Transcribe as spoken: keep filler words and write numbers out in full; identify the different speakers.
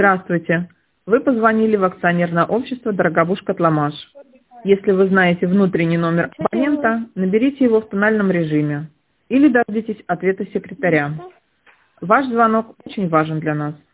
Speaker 1: Здравствуйте. Вы позвонили в акционерное общество «Дорогобуж Котломаш». Если вы знаете внутренний номер абонента, наберите его в тональном режиме или дождитесь ответа секретаря. Ваш звонок очень важен для нас.